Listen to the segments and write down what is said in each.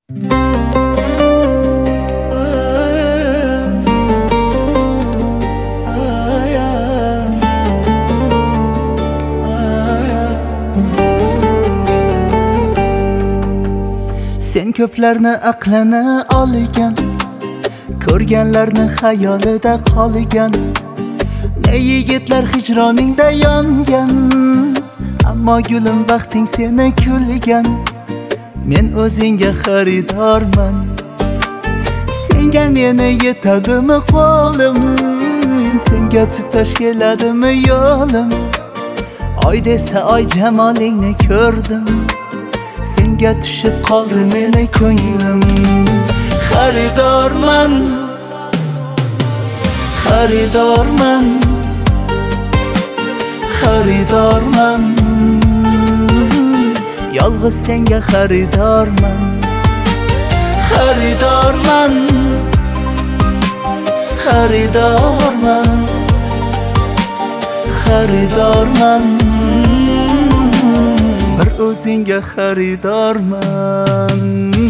Sen ko'plarni aqlini olgan, ko'rganlarni xayolida qolgan. Ne yigitlar hijroningda yongan, ammo gulim baxting seni kulgan. Men o'zingga xaridorman, senga meni yetadimi qo'lim, senga tutash keladimi yo'lim. Oy desa oy jamolingni ko'rdim, senga tushib qoldi meni ko'nglim. Xaridorman, xaridorman, xaridorman, yolg'iz senga xaridorman. Xaridorman, xaridorman, xaridorman, bir o'zingga xaridorman.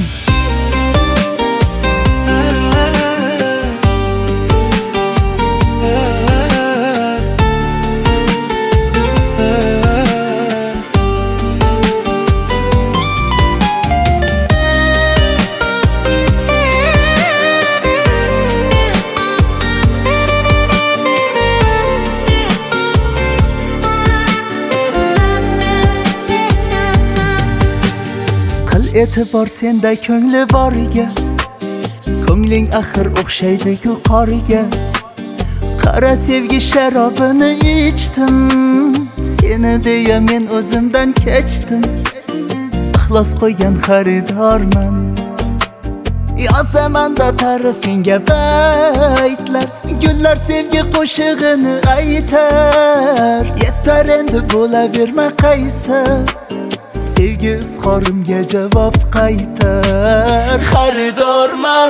E'tibor senda ko'ngli boriga, ko'ngling axir o'xshaydi-ku qoriga. Qara sevgi sharobini ichdim, seni deya men o'zimdan kechdim. Ixlos qo'ygan xaridorman, yozaman-da ta'rifingga baytlar. Gullar sevgi qo'shig'ini aytar, yetar endi bo'laverma qaysar. Sevgi izhorimga javob qaytar. Xaridorman,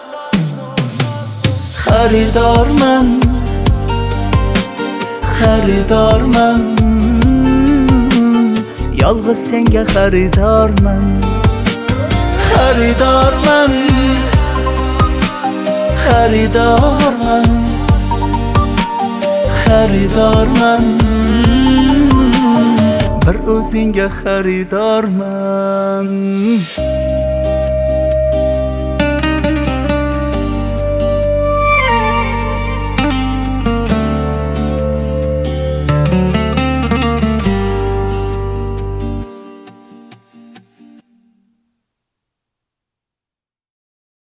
xaridorman, xaridorman, yolg'iz senga xaridorman. Xaridorman, xaridorman, xaridorman, bir o'zingga xaridorman.